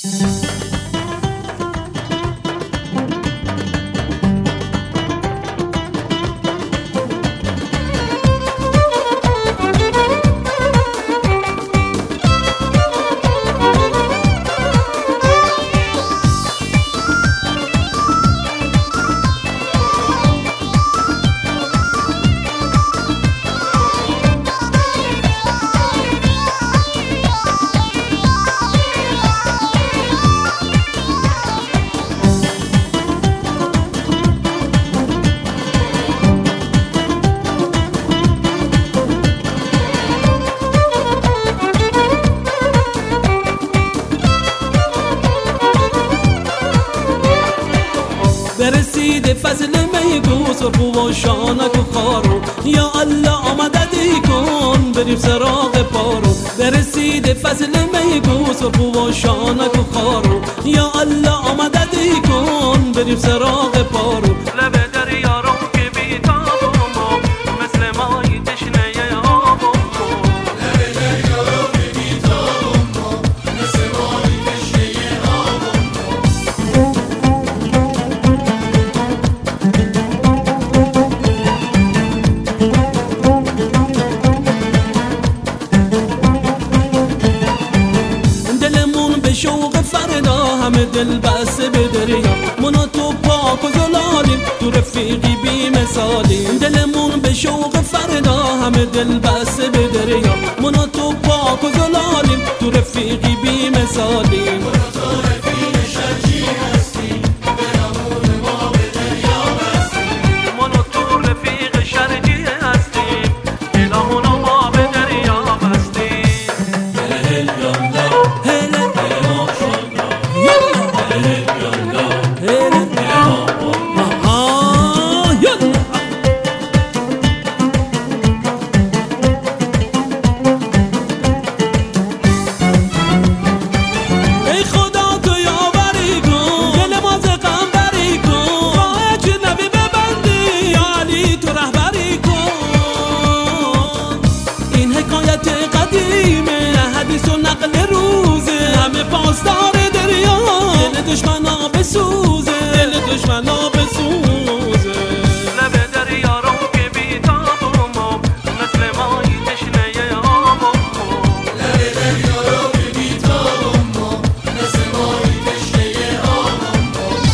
برسید فصل میگو سرخو و شانک و خارو، یا الله آمددی کن بریم سراغ پارو. برسید فصل میگو سرخو و شانک و خارو، یا الله آمددی کن بریم سراغ پارو. لب دریا رو که بی تابم مثل مای تشنه آبم، لب دریا رو که بی تابم مثل مای تشنه آبم. شوق فردا همه دل بسته به دریا، منا تو پاک و زلالیم تو رفیقی بی مثالیم. دلمون به شوق فردا همه دل بسته به دریا، منا تو پاک و زلالیم تو رفیقی بی مثالیم. منا تو رفیق شرجی هستی برامون ما به دریا بستیم. منا تو رفیق شرجی هستیم دلمون ما به دریا بستیم. هل یالا پاسدار دریا، دل دشمنا بسوزه، دل دشمنا بسوزه. لب دریا رو که بی تابم مثل مای تشنه آبم، لب دریا رو که بی تابم مثل مای تشنه آبم.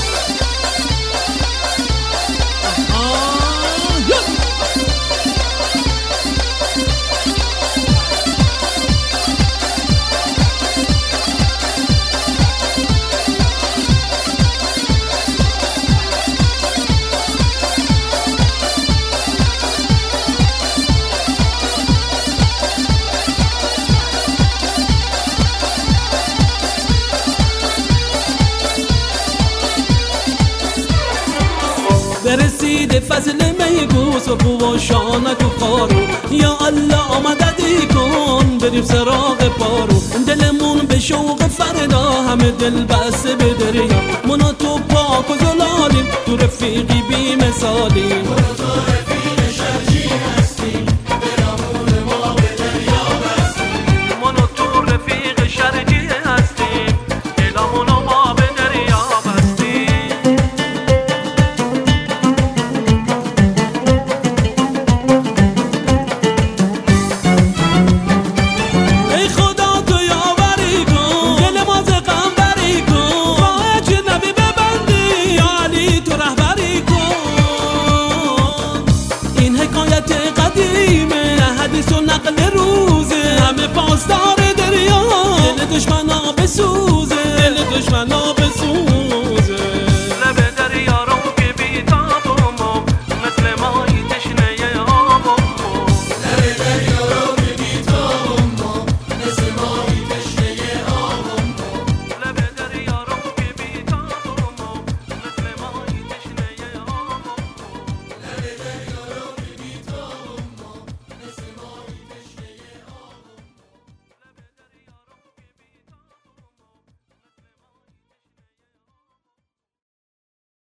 برسید فصل میگو سرخو و شانک و خارو، یا الله آمددی کن بریم سراغ پارو. دلمون به شوق فردا همه دل بسته به دریا، منا تو پاک و زلالیم تو رفیقی بی مثالیم.